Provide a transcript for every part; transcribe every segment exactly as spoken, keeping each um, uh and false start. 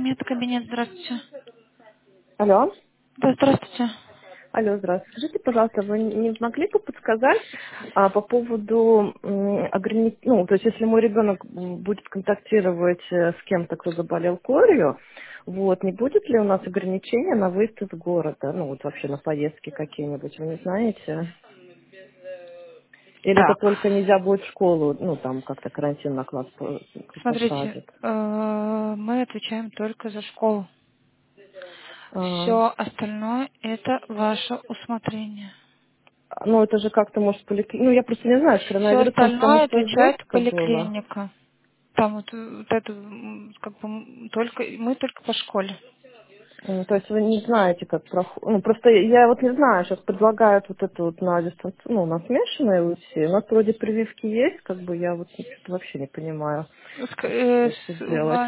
Медкабинет, здравствуйте. Алло. Да, здравствуйте. Алло, здравствуйте. Скажите, пожалуйста, вы не могли бы подсказать а, по поводу м, ограни- ну, то есть если мой ребенок м, будет контактировать э, с кем-то, кто заболел корью, вот, не будет ли у нас ограничения на выезд из города, ну, вот вообще на поездки какие-нибудь, вы не знаете? Или это Так, только нельзя будет в школу, ну, там как-то карантин на класс по- смотрите, посадят? э, мы отвечаем только за школу. А, Все остальное это ваше усмотрение. ну, это же как-то может поликли... Ну, я просто не знаю, с Все коронавирусом, потому остальное что отвечает жестко было. поликлиника. Там вот, э, вот это м, как бы м, только мы только по школе. М, То есть вы не знаете, как проходит. Ну, просто я вот не знаю, сейчас предлагают вот это вот на дистанц... ну, на смешанное УЗИ. У нас вроде прививки есть, как бы я вот что-то вообще не понимаю, Ск- как э, это с- у сделать. вас,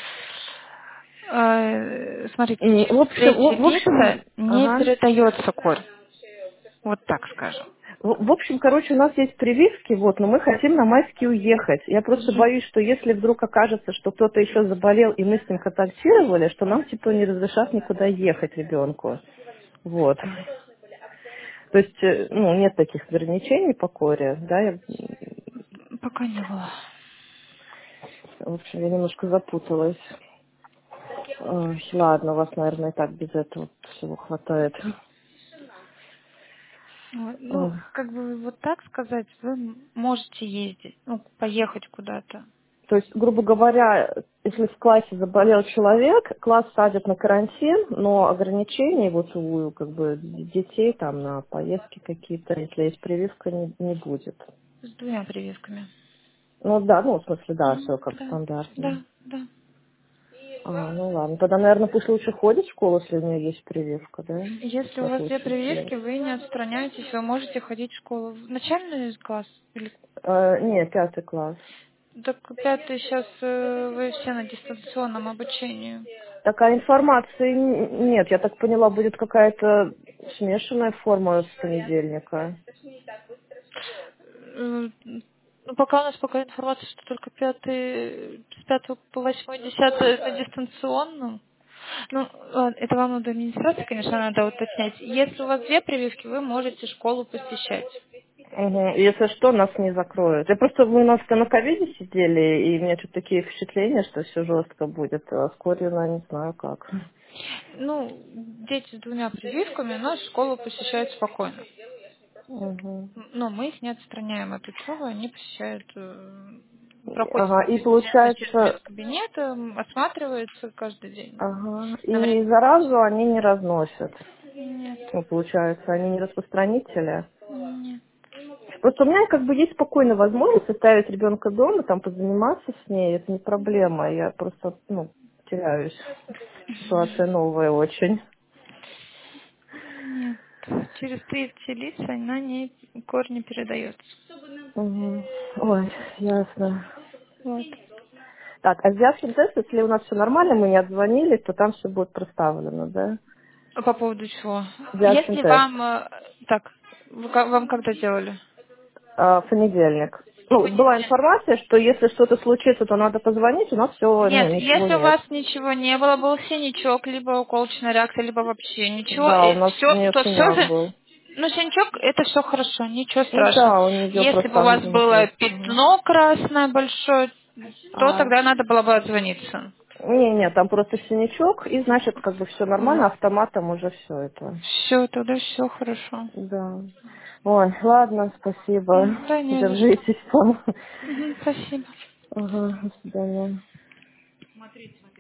э, смотрите, М, В через общем, третьи в в лица общем, не ага. передается корь. Вот так скажем. В в общем, короче, у нас есть прививки, вот, но мы хотим на майские уехать. Я просто боюсь, что если вдруг окажется, что кто-то еще заболел, и мы с ним контактировали, что нам, типа, не разрешат никуда ехать ребенку. Вот. То есть, э, ну, нет таких ограничений по коре, да, я, м, Пока не было. в общем, я немножко запуталась. Ой, ладно, у вас, наверное, и так без этого всего хватает. Вот, Ой. ну, как бы вот так сказать, вы м- можете ездить, ну, поехать куда-то. То есть, грубо говоря, если в классе заболел человек, класс садят на карантин, но ограничений вот у как бы детей там на поездки какие-то, если есть прививка, не, не будет. С двумя прививками. Ну да, ну в смысле, да, Мгм. все как Да, стандартно. да, да. А, ну ладно. Тогда, наверное, пусть лучше ходит в школу, если у нее есть прививка, да? Если у Так вас две лучше прививки, сделать. вы не отстраняетесь, вы можете ходить в школу. В начальный класс или Э, нет, пятый класс. так пятый сейчас вы все на дистанционном обучении. Такая информации н- нет. Я так поняла, будет какая-то смешанная форма с понедельника. Э, Ну, пока у нас пока информация, что только пятый, с пятого по восьмой, десятый на дистанционном. Ну, ладно, это вам надо администрации, конечно, надо уточнять. Если у вас две прививки, вы можете школу посещать. Угу. Если что, нас не закроют. Я просто мы у нас на ковиде сидели, и у меня что-то такие впечатления, что все жестко будет. А вскоре, ну, не знаю как. Ну, дети с двумя прививками у нас школу посещают спокойно. Угу. Но мы их не отстраняем от учебы, они посещают, э, проходят Ага, и непосредственно через получается, медкабинет, э, осматриваются каждый день. ага, На время. и заразу они не разносят. Нет, Ну, получается, они не распространители. нет. Просто у меня как бы есть спокойная возможность оставить ребенка дома, там позаниматься с ней, это не проблема. Я просто, ну, теряюсь. Ситуация новая очень. Нет. Через третьи лица она не корни передается. Угу. Ой, ясно. Вот. Так, а с взявшим тест, если у нас все нормально, мы не отзвонились, то там все будет проставлено, да? А по поводу чего? Взявшим Если тест. вам... э, Так, вы ка- вам когда делали? А, в понедельник. В Ну, была понедельник. информация, что если что-то случится, то надо позвонить, у нас все, ну, Нет, ничего если у нет. вас ничего не было, был синячок, либо уколочная реакция, либо вообще ничего, Да, у нас у все, нее то все синяк же, был. ну, синячок, это все хорошо, ничего Ну страшного. да, у нее Если бы просто у вас было ангина. Угу. пятно красное большое, то А, тогда надо было бы отзвониться. не, не, там просто синячок, и значит, как бы все нормально, автоматом уже все это. Все, тогда все хорошо. Да. Ой, ладно, спасибо. М, Да, не за что. Держитесь там. Мгм, спасибо. Ага, до свидания.